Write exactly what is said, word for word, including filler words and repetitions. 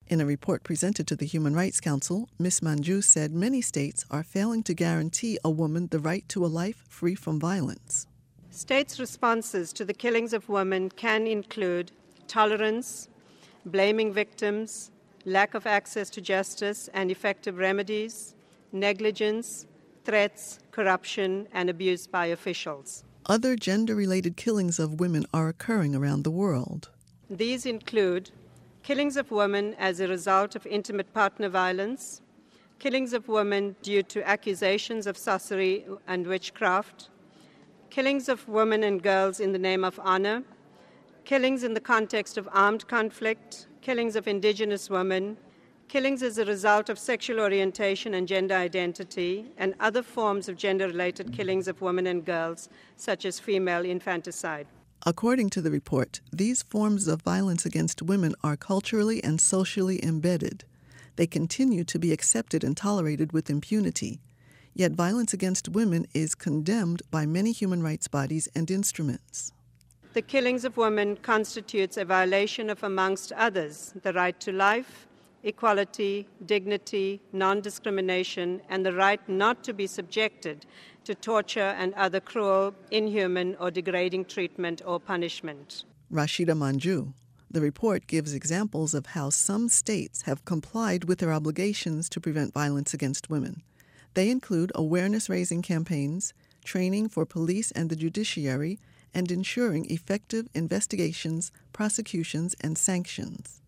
In a report presented to the Human Rights Council, Miz Manjoo said many states are failing to guarantee a woman the right to a life free from violence. States' responses to the killings of women can include tolerance, blaming victims, lack of access to justice and effective remedies, negligence, threats, corruption, and abuse by officials. Other gender-related killings of women are occurring around the world. These include killings of women as a result of intimate partner violence, killings of women due to accusations of sorcery and witchcraft, killings of women and girls in the name of honor, killings in the context of armed conflict, killings of indigenous women, killings as a result of sexual orientation and gender identity, and other forms of gender-related killings of women and girls, such as female infanticide. According to the report, these forms of violence against women are culturally and socially embedded. They continue to be accepted and tolerated with impunity. Yet violence against women is condemned by many human rights bodies and instruments. The killings of women constitutes a violation of, amongst others, the right to life, equality, dignity, non-discrimination, and the right not to be subjected to torture and other cruel, inhuman, or degrading treatment or punishment. Rashida Manjoo. The report gives examples of how some states have complied with their obligations to prevent violence against women. They include awareness-raising campaigns, training for police and the judiciary, and ensuring effective investigations, prosecutions, and sanctions.